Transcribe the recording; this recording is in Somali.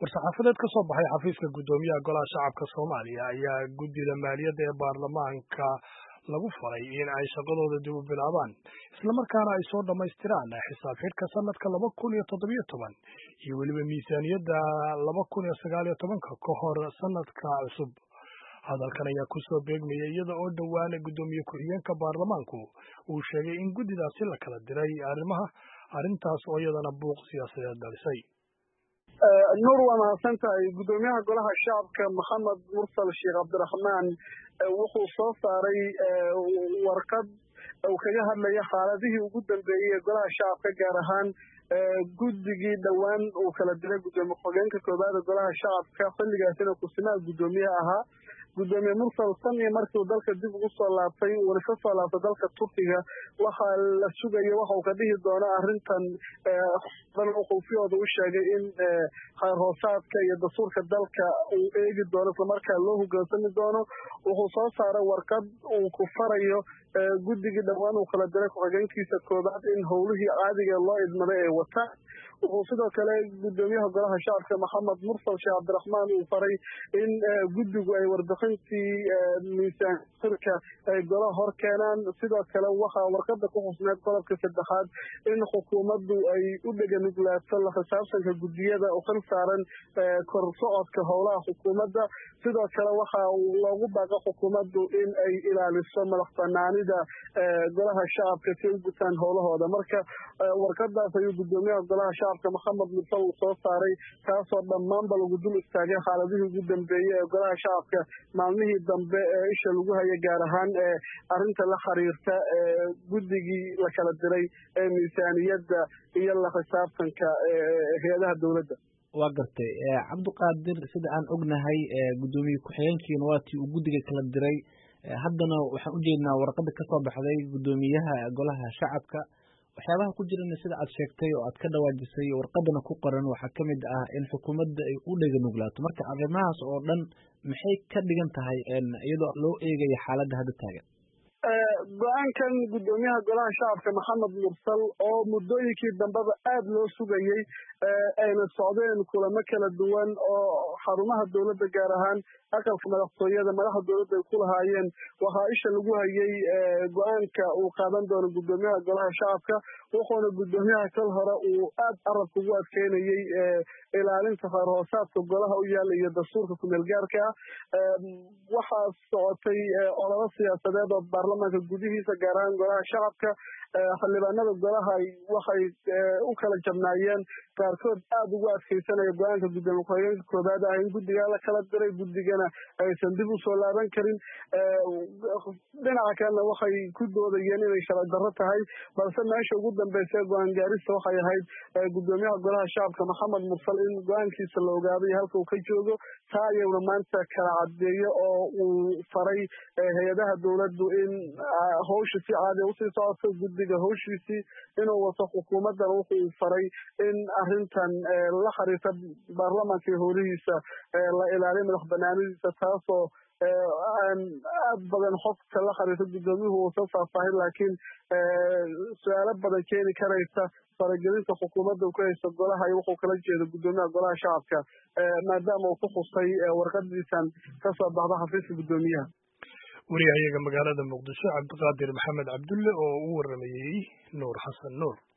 war-saxaafadeed ka soo baxay xafiiska guddoomiyaha golaha shacabka Soomaaliya ayaa guddida maaliyadda ee baarlamaanka lagu faray in ay shaqadooda dib u bilaabaan isla markaana ay soo dhamaystiraan xisaab xidhka sanadka 2017 iyo weliba miisaaniyadda 2019 ka hor sanadka cusub. hadalkan ayaa ku soo beegmaya iyada oo dhowaan guddoomiye ku-xigeenka baarlamaanku uu sheegay in guddidaasi la kala diray arrintaas oo iyadana buuq siyaasadeed dhalisay. nuur waa mahadsantahay. guddoomiyaha golaha shacabka maxamed mursal sheekh cabdiraxmaan wuxuu soo saaray warqad uu kaga hadlaya xaaladihii ugu dambeeyey ee golaha shacabka, gaar ahaan guddigii dhowaan uu kala diray guddoomiye ku-xigeenka koowaad ee golaha shacabka, xilligaasina ku-simaha guddoomiyaha ahaa. guddoomiye mursal tan iyo markii uu dalka dib ugu soo laabtay uuna ka soo laabtay dalka Turkiga, waxaa la sugaya waxa uu ka dhihi doono arrintan. wuxuu u sheegay in xeer hoosaadka iyo dastuurka dalka uu eegi doono islamarkaa loo hoggaansami doono. wuxuu soo saaray warqad uu ku farayo guddigii dhowaan uu kala diray ku-xigeenkiisa koowaad in howlihii caadiga loo idmaday ay wataan. wuxuu sidoo kale guddoomiyaha golaha shacabka maxamed mursal sheekh cabdiraxmaan uu faray in guddigu ay warbixintii miisaan xidhka ay golaha hor keenaan. sidoo kale waxaa warqada ku xusneed qodobka 3 in xukuumaddu ay u dheganuglaato la xisaabtanka guddiyada u xil saaran kor socodka howlaha xukuumadda. sidoo kale waxaa loogu baaqay xukuumaddu in ay ilaaliso madax banaanida golaha shacabka si ay u gutaan howlahooda. marka warqadaas ayuu guddoomiyaha golaha shacabka maxamed mursal uu soo saaray, taasoo dhammaanba lagu dul istaagay xaaladihii ugu dambeeyey ee golaha shacabka maalmihii dambe ee isha lagu haya, gaar ahaan arrinta la xiriirta guddigii la kala diray ee miisaaniyadda iyo la xisaabtanka hay-adaha dowladda. waa gartay cabdiqaadir, sida aan ognahay guddoomiye ku-xigeenkiina waa tii uu guddiga kala diray. haddana waxaan u jeednaa warqada ka soo baxday guddoomiyaha golaha shacabka. waxyaabaha ku jirana sida aad sheegtay oo aad ka dhawaajisay warqadana ku qoran waxaa ka mid ah in xukuumadda ay u dheganuglaato. marka arrimahaas oo dhan maxay ka dhigan tahay iyadoo loo eegayo xaaladda hadda taagan? go-aankan guddoomiyaha golaha shacabka maxamed mursal oo muddooyinkii dambeba aada loo sugayey, ayna socdeen kulamo kala duwan oo xarumaha dowladda gaar ahaan aqalka madaxtooyada madaxda dowladda ay ku lahaayeen, waxaa isha lagu hayay go-aanka uu qaadan doono guddoomiyaha golaha shacabka. wuxuuna guddoomiyaha kal hore uu aada carabka ugu adkeynayey ilaalinta xeer hoosaadka golaha u yaalla iyo dastuurka kumeel gaarka ah. waxaa socotay ololo siyaasadeed oo baarlamaanka gudihiisa gaar ahaan golaha shacabka. xildhibaanada golaha waxay u kala jabnaayeen, qaarkood aada ugu adkeysanaya go-aanka guddoomiye ku-xigeenka koowaad ah in guddigaa la kala diray, guddigana aysan dib u soo laaban karin. dhinaca kalena waxay ku doodayeen inay sharci darro tahay, balse meesha ugu dambeysa go-aan gaarista waxay ahayd guddoomiyaha golaha shacabka maxamed mursal in go-aankiisa la ogaado iyo halka uu ka joogo. taa ayuuna maanta kala cadeeyo oo uu faray hay-adaha dowladdu in hawsha si caadiya usii socoto, guddiga hawshiisii inuu wato. xukuumaddana wuxuu faray in arrintan la xiriirta baarlamaanka iyo howlihiisa la ilaaliyo madax banaanidiisa, taasoo aan aada badan xogta la xiriirta guddoomiyuhu uusan faahfaahin, laakiin su-aalo badan keeni karaysa faragelinta xukuumadda uu ka haysto golaha iyo wuxuu kala jeedo guddoomiyaha golaha shacabka, maadaama uu ku xusay warqadiisan ka soo baxda xafiiska guddoomiyaha. wariyahayaga magaalada muqdisho cabdiqaadir maxamed cabdulle oo u waramayey nuur xasan nuur.